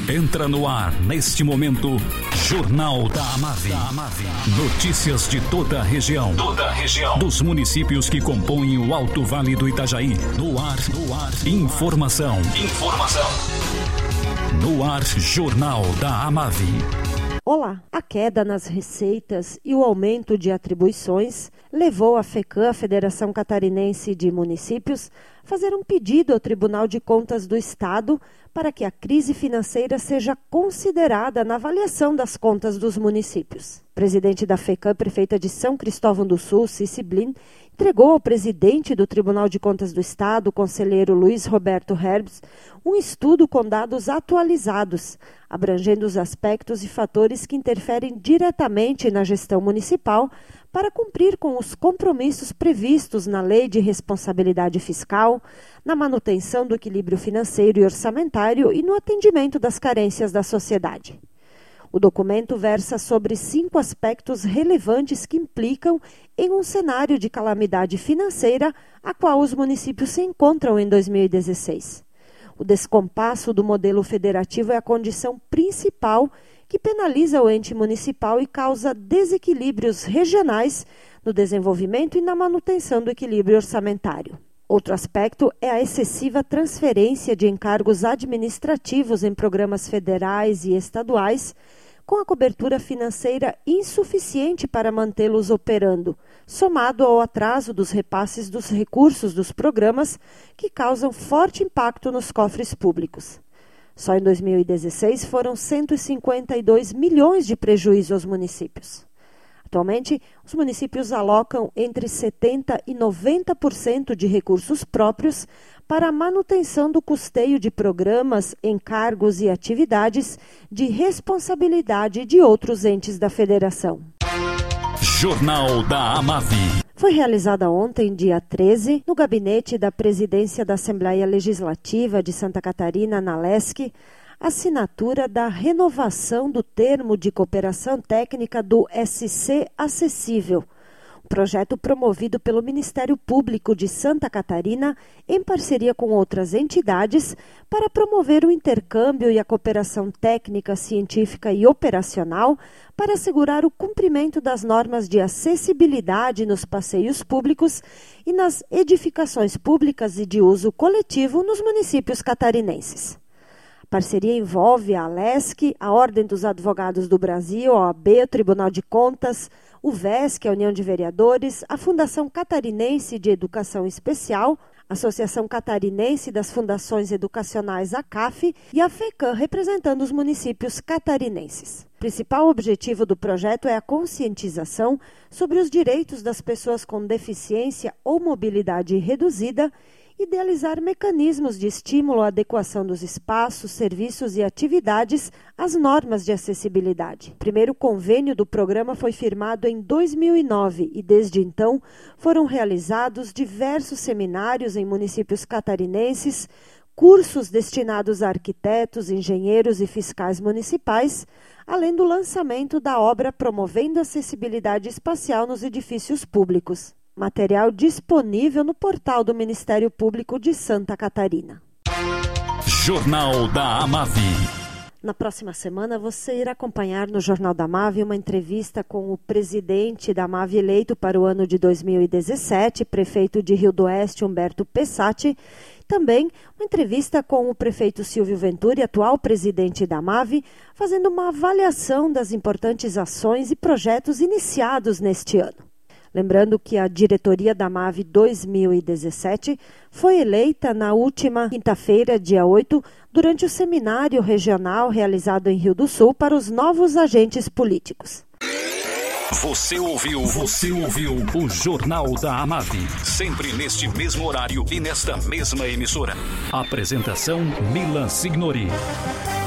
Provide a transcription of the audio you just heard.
Entra no ar, neste momento, Jornal da Amave. Notícias de toda a região. Dos municípios que compõem o Alto Vale do Itajaí. No ar. Informação. No ar, Jornal da Amave. Olá, a queda nas receitas e o aumento de atribuições levou a FECAM, a Federação Catarinense de Municípios, a fazer um pedido ao Tribunal de Contas do Estado para que a crise financeira seja considerada na avaliação das contas dos municípios. O presidente da FECAM, prefeita de São Cristóvão do Sul, Cici Blin, entregou ao presidente do Tribunal de Contas do Estado, o conselheiro Luiz Roberto Herbs, um estudo com dados atualizados, abrangendo os aspectos e fatores que interferem diretamente na gestão municipal para cumprir com os compromissos previstos na Lei de Responsabilidade Fiscal, na manutenção do equilíbrio financeiro e orçamentário e no atendimento das carências da sociedade. O documento versa sobre 5 aspectos relevantes que implicam em um cenário de calamidade financeira a qual os municípios se encontram em 2016. O descompasso do modelo federativo é a condição principal que penaliza o ente municipal e causa desequilíbrios regionais no desenvolvimento e na manutenção do equilíbrio orçamentário. Outro aspecto é a excessiva transferência de encargos administrativos em programas federais e estaduais, com a cobertura financeira insuficiente para mantê-los operando, somado ao atraso dos repasses dos recursos dos programas, que causam forte impacto nos cofres públicos. Só em 2016 foram 152 milhões de prejuízo aos municípios. Atualmente, os municípios alocam entre 70% e 90% de recursos próprios para a manutenção do custeio de programas, encargos e atividades de responsabilidade de outros entes da Federação. Jornal da Amave. Foi realizada ontem, dia 13, no gabinete da Presidência da Assembleia Legislativa de Santa Catarina, na LESC, a assinatura da renovação do termo de cooperação técnica do SC Acessível, um projeto promovido pelo Ministério Público de Santa Catarina em parceria com outras entidades para promover o intercâmbio e a cooperação técnica, científica e operacional para assegurar o cumprimento das normas de acessibilidade nos passeios públicos e nas edificações públicas e de uso coletivo nos municípios catarinenses. A parceria envolve a LESC, a Ordem dos Advogados do Brasil, a OAB, o Tribunal de Contas, o VESC, a União de Vereadores, a Fundação Catarinense de Educação Especial, a Associação Catarinense das Fundações Educacionais, a CAF, e a FECAM, representando os municípios catarinenses. O principal objetivo do projeto é a conscientização sobre os direitos das pessoas com deficiência ou mobilidade reduzida, idealizar mecanismos de estímulo à adequação dos espaços, serviços e atividades às normas de acessibilidade. O primeiro convênio do programa foi firmado em 2009 e, desde então, foram realizados diversos seminários em municípios catarinenses, cursos destinados a arquitetos, engenheiros e fiscais municipais, além do lançamento da obra Promovendo a Acessibilidade Espacial nos Edifícios Públicos. Material disponível no portal do Ministério Público de Santa Catarina. Jornal da Amave. Na próxima semana, você irá acompanhar no Jornal da Amave uma entrevista com o presidente da Amave eleito para o ano de 2017, prefeito de Rio do Oeste, Humberto Pessati. Também uma entrevista com o prefeito Silvio Venturi, atual presidente da Amave, fazendo uma avaliação das importantes ações e projetos iniciados neste ano. Lembrando que a diretoria da Amave 2017 foi eleita na última quinta-feira, dia 8, durante o seminário regional realizado em Rio do Sul para os novos agentes políticos. Você ouviu o Jornal da Amave, sempre neste mesmo horário e nesta mesma emissora. Apresentação Milan Signori.